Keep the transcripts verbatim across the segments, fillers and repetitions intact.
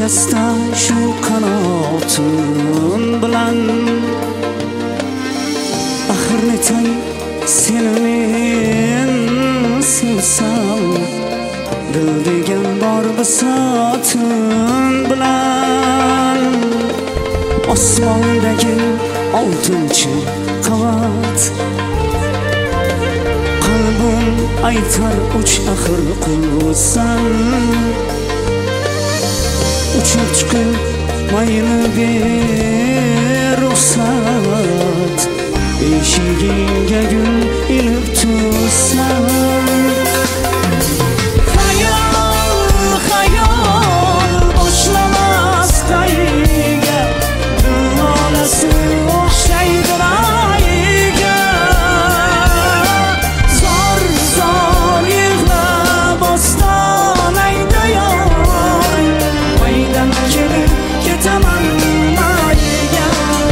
shikasta shu qanotim bilan axir netay seni men sevsam dil degan bor bisotim bilan osmondagi oltinchi qavat qalbim aytar uch axir qilsan uchib chiqib mayli ber ruxsat eshigingga gul ilib tursan xayol xayol boshlamas qayga duolasi o'xshaydi rayiga zor zor yig'lab ostonangda yoy maydan kelib ketaman mayiga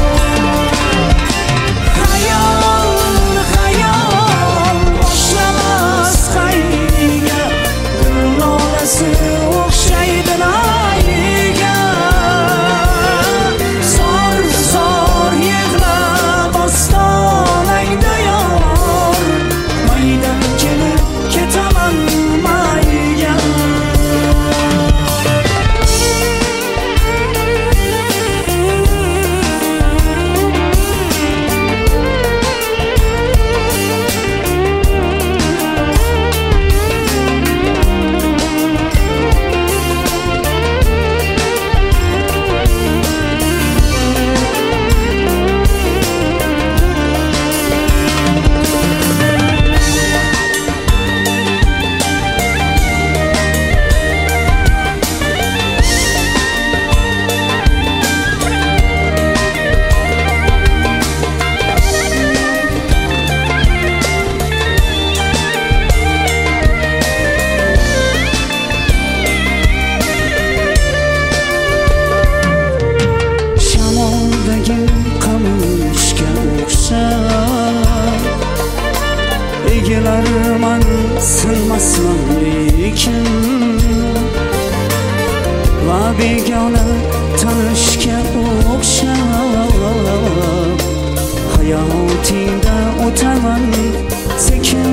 xayol xayol boshlamas qayga duolasi o'xshaydi rayiga zor zor yig'lab ostonangda yor maydan kelib ketaman mayiga egilarman sinmasman lekin va begona tanishga o'xshab hayotingda o'taman sekin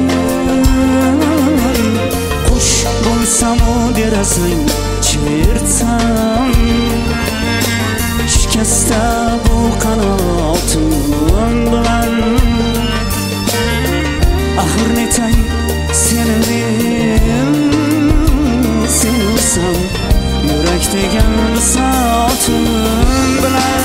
qush bo'lsam u derazang chertsam shikasta bu qanotim bilan axir netay seni men sevsam yurak degan bisotim bilan